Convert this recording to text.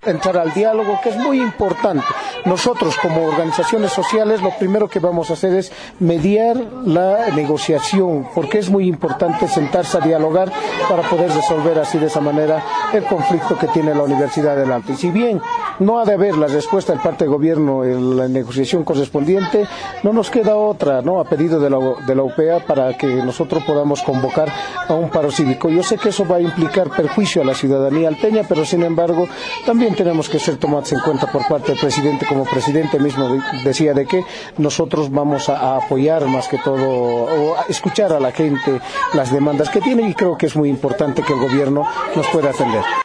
Entrar al diálogo, que es muy importante. Nosotros como organizaciones sociales lo primero que vamos a hacer es mediar la negociación, porque es muy importante sentarse a dialogar para poder resolver así de esa manera el conflicto que tiene la universidad adelante. Y si bien no ha de haber la respuesta del parte del gobierno en la negociación correspondiente, no nos queda otra, ¿no? A pedido de la UPEA para que nosotros podamos convocar a un paro cívico. Yo sé que eso va a implicar perjuicio a la ciudadanía alteña, pero sin embargo también tenemos que ser tomados en cuenta por parte del presidente, como presidente mismo decía, de que nosotros vamos a apoyar más que todo, o a escuchar a la gente las demandas que tiene, y creo que es muy importante que el gobierno nos pueda atender.